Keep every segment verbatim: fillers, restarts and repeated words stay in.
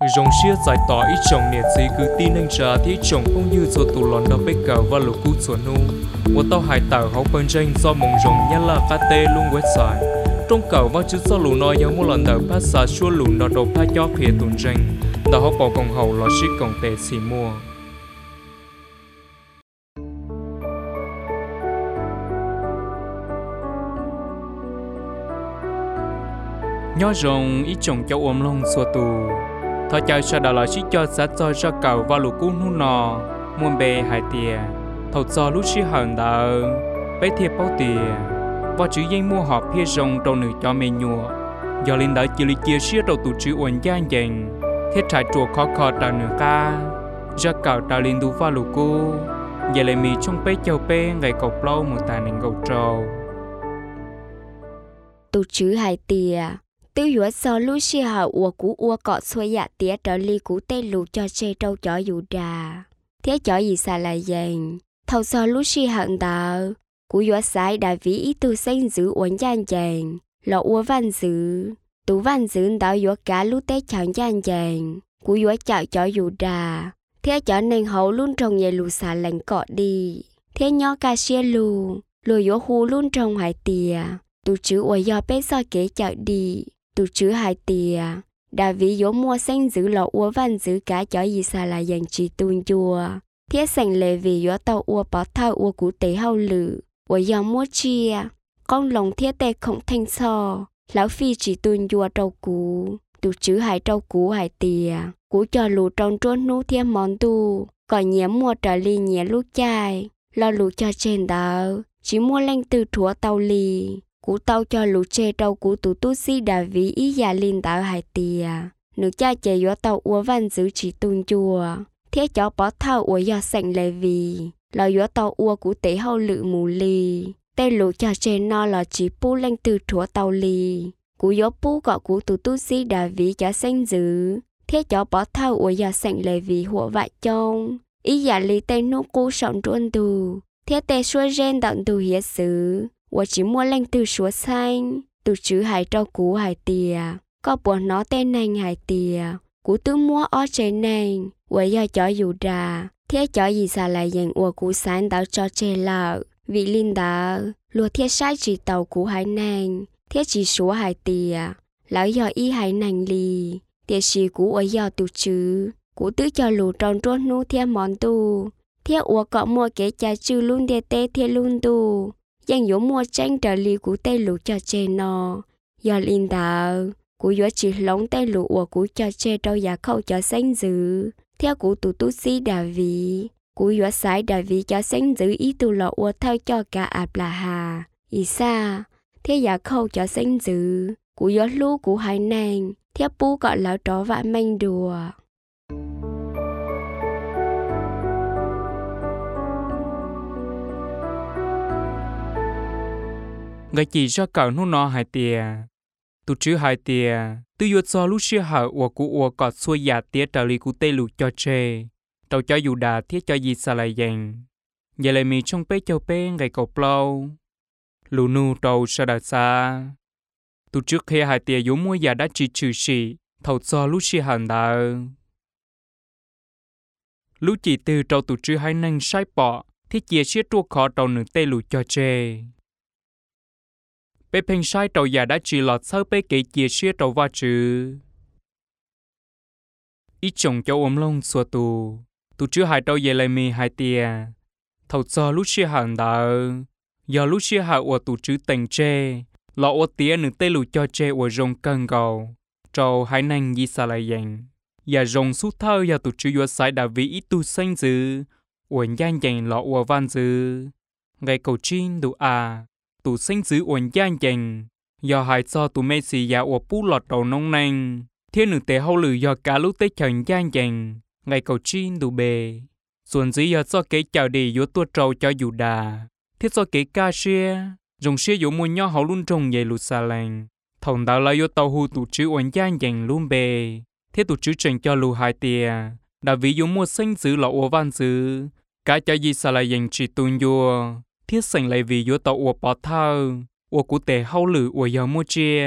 Rong xia giải tỏa ít chồng nè gì cứ tin anh trả thì chồng không như cho tụ lòn đâu biết cả và lục cú chuẩn nu. Và tao hải tàu học bên trên do mong rong nhá là cá tê luôn website. Trong cầu và chữ do lù nói giống một lần đầu phát xa xua lù nó đầu phát cho phía tuần tranh. Tao học bỏ công hậu là ship công tệ xì mua. Nhớ rong ít chồng cháu ôm lông xua tù. Thọ chạy sau đó là chỉ cho sát cho cho cầu và lục cú nu nọ muôn bề hai tia thầu cho lúc chỉ hận đỡ bé thiệp bao tia và chữ dây mua họp phía rồng trong nửa cho mê nhua do linh đỡ chỉ lý chia sẻ đầu tụ chữ ổn gian dành thiết trải chùa khó khó đào nửa ca ra cầu đào linh đu và lục cú giờ lại mì trong bé châu bé ngày cầu lâu một tài nền cầu trâu tụ chữ hai tia tư yếu so lúc xí hào ua cú ua cọ xuôi dạ tía trở ly cú tê lù cho chê trâu chó dù đà thế chó gì xa lại dành thầu so lúc xí hận đào cú yếu sai đại vĩ ý tư xanh giữ uốn gian dành lọ ua văn giữ tú văn giữ đào yếu cá lúc tê chẳng gian dành cú yếu chạo chó dù đà thế chó nên hậu luôn trồng nhẹ lù xa lành cọ đi thế nhỏ ca xia lù lù yếu hù luôn trồng hải tìa tụ chữ ua do bé so kế chạo đi tụ chữ hai tia đại vị dỗ mua xanh giữ lọ ua văn giữ cả cho gì xa là dành chỉ tuôn chùa thiết sành lệ vì dỗ tàu ua bỏ thao ua cú tế hao lử ua do mua chia con lòng thiết tê không thanh so lão phi chỉ tuôn chùa trâu cú tụ chữ hai trâu cú hai tia cú cho lù trong trốn nú thiết món tu còn nhé mua trở ly nhé lúc chai lo lù cho trên đó chỉ mua lanh từ thúa tàu lì cú tao cho lũ chê trâu cú tụ tu si đà ví ý già linh tạo hai tìa nữ cha chê yếu tàu ua văn giữ chỉ tuôn chùa thế chó bỏ thao ua do sành lệ vì là yếu tàu ua cú tế hậu lự mù lì tê lũ cha chê no là chỉ pu lanh từ thua tàu lì cú yếu pu gọi cú tụ tu si đà ví cho xanh giữ thế chó bỏ thao ua do sành lệ vì hộ vại chông ý già lì tê nô cú sọn truân tù thế tê xuôi gen đặng tù hiết xứ我只摸lên từ số xanh, từ chữ hải trâu cú hải tìa, có bọn nó tên nành hải tìa, cú tư mua ở trên nành, tôi giờ cho dù ra, thế cho gì xa lại dành của cú sáng tạo cho chê lợ, vị linh đạo, lùa thiết sai chỉ tàu cú hải nành, thế chỉ số hải tìa, lão giờ y hải nành lì, thế chỉ cú ở giờ từ chữ, cú tư cho lù tròn trốn nụ thiết món tu, thế ủa có mua cái trà chữ luôn để tê thiết luôn tu. Giang dỗ mua tranh trở lì của tê lũ cho chê nọ do linh đạo của dỗ chỉ lóng tê lũ của của cho chê trâu giả khâu cho xanh dữ theo của tụ tu si đà vị của dỗ sái đà vị cho xanh dữ ý tụ lọ của theo cho cả ạp là hà ý xa thế giả khâu cho xanh dữ của dỗ lũ của hai nàng theo bú gọi lão tró vạ manh đùa ngày chỉ cho cầu nó nó hai tia, tụ chữ hai tia, tư yếu cho lúc xưa hở của cụ của cọt xuôi giả tia trở lì cụ tê lù cho chê, tàu cho dù đà thiết cho gì xa lại dành, giờ lại mì trong bế châu bế ngày cầu plau, lù nu tàu sa đà xa, tụ trước khi hai tia yếu mua giả đã chỉ trừ xì, thầu cho lúc xưa hẳn đà, lúc chỉ từ tàu tụ chữ hai nâng sai bỏ, thiết chia sẻ trua khó tàu nửa tê lù cho chê. Bé phèn sai trâu già đã chỉ lọt sau bé kể chia sẻ trâu va chữ. Ít chồng cháu ôm lông xua tù, tù chữ hai trâu về lại mì hai tia. Thầu cho lúc xưa hẳn đỡ, do lúc xưa hạ ổ tù chữ tình chê, lọ ổ tía nữ tê lù cho chê ổ rong cân gầu, trâu hai nành gì xa lại dành. Và rong suốt thơ do tù chữ yếu sai đã vì ít tu xanh dư, ổ nhanh dành lọ ổ văn dư. Ngày cầu chín đủ à. Tụ sinh giữ ổn gian dành, do hại cho tụ mê xì giả ổ bú lọt đầu nông nành, thiên nữ tế hậu lử do cả lúc tế chẳng gian dành, ngày cầu chín đủ bề. Xuân dĩ do cho kế chào đi yếu tuột trâu cho dù đà, thiết cho kế ca xia, dùng xia yếu mua nhỏ hậu luôn trông dây lụt xa lành, thổng đạo là yếu tàu hù tụ chữ ổn gian dành luôn bề, thiết tụ chữ trình cho lù hai tìa, đã vì yếu mua sinh giữ lọ ổ văn giữ, cả cho gì xa lại dành chỉ tuôn vua. Thiết sành lại vì yếu tàu ua bỏ thao, ua cụ tệ hậu lử ua yếu mua chia,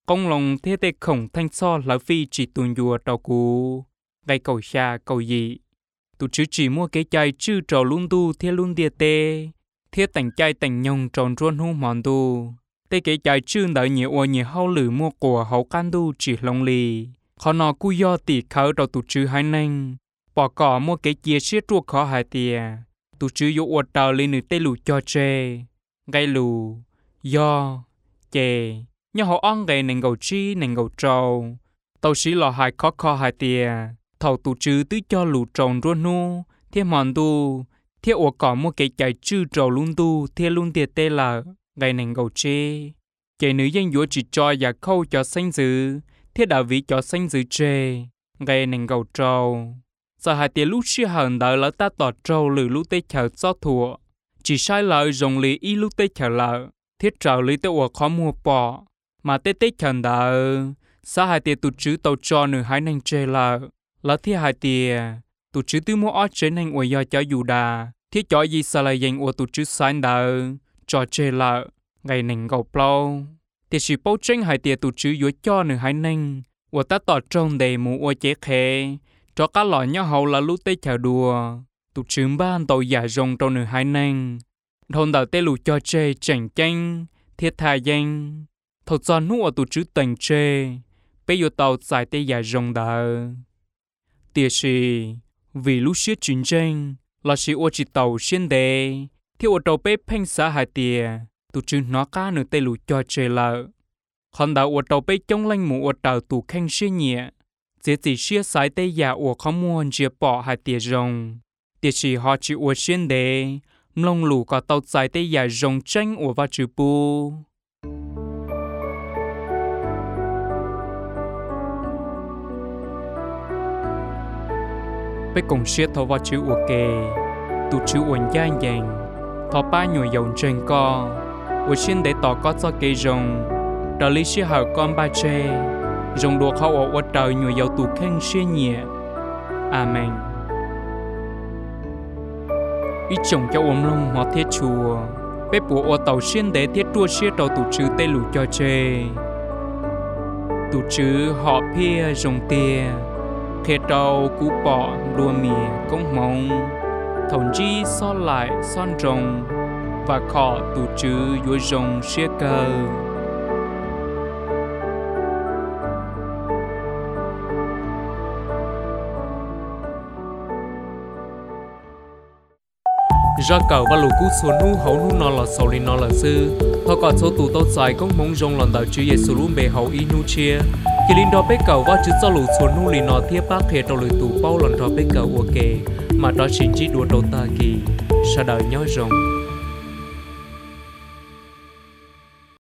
công lòng thế tê khổng thanh so lão phi chỉ tuần dùa trò cú gây cầu xa cầu gì tụ chứ chỉ mua cái chai chư trò luôn tu thế luôn địa tê thế tành chai tành nhông tròn ruôn hú mòn tu tê cái chai chư đợi nhiều ô nhiều hao lử mua của hậu can tu chỉ lòng lì khó nọ cú do tỉ khởi trò tụ chứ hai nanh bỏ cỏ mua cái chia xiết ruột khó hai tìa tụ chứ dụ ô trào lên nữ tê lù cho chê gây lù do chê nhớ họ ăn gây nền gầu chi nền gầu trâu tàu sĩ lò hai khó khó hai tìa thầu tụ chứ tứ cho lù tròn ruột nu thế mòn tu thế ổ cỏ mua cái chạy chư trầu luôn tu thế luôn tiệt tê là gây nền gầu chê chạy nữ dân dũa chỉ cho và khâu cho xanh dữ thế đạo vị cho xanh dữ chê gây nền gầu trâu giờ hai tia lúc xưa hờn đợi lỡ ta tọt trâu lử lúc tê chờ cho thua chỉ sai lợi rồng lì y lúc tê chờ lợ thiết trào lý tê ổ khó mua bỏ mà tê tê chờ đợi sao hai tia tụt chữ tàu cho nữ hai nành chê lợ lỡ thế hai tia tụt chữ tư mua ót chế nành ổ do cho dù đà thiết cho gì sao lại dành ổ tụt chữ sai đợi cho chê lợ gây nành gầu plau thì chỉ bao tranh hai tia tụt chữ dũa cho nữ hai nành ổ ta tọt trông đầy mũ ổ chế khế cho cá lọ nhau hậu là lúc tê chào đùa tụt chướng ban tàu giả rồng trong nửa hai nành thôn đào tê lù cho chê chảnh chanh thiết thà danh thật ra nụ ở tụt chữ tình chê bây giờ tàu giải tê giả rồng đào tiệt sĩ vì lúc xưa chiến tranh là sĩ ô chỉ tàu xuyên đề thì ô tàu bếp phanh xã hai tìa tụt chữ nó cá nửa tê lù cho chê lợ còn đào ô tàu bếp chống lanh mũ ô tàu tụ khanh xuyên nhẹ chỉ chỉ xia sải tây giả ủa không muốn chia bỏ hai tia rồng, tia chỉ họ chỉ ủa xuyên đề, mông lù có tàu sải tây giả rồng tranh ủa vào chữ bu. Bây cùng xia thâu vào chữ ủa kề, tụ chữ ủa gia dàng, thọ ba nhồi dầu trên co, ủa xuyên đề tỏ có cho cây rồng, trở lý xia hở con ba chê. Rồng đùa khâu ở ô trời nhồi dầu tù khen xuyên nhẹ. Amen. Ý chồng cho ôm lông họ thiết chùa. Bếp bùa ô tàu xuyên để thiết trua xuyên đầu tù chữ tê lù cho chê. Tù chữ họ phía rồng tia. Khê trâu cú bỏ đua mìa công mong. Thổng chi son lại son rồng. Và khó tù chữ dùa rồng xuyên cơ. ra cầu và lũ cú xuống nu hậu nu nọ là sầu lên nọ là sư thọ còn số tụ tao dài công mong rong lần đầu chữ Giêsu luôn bề hậu y nu chia khi linh đó bé cầu và chữ cho lũ xuống nu lên nọ tiếp bác hệ trong lưỡi tụ bao lần đó bé cầu ok mà đó chính chỉ đùa đầu ta kỳ sa đời nhói rong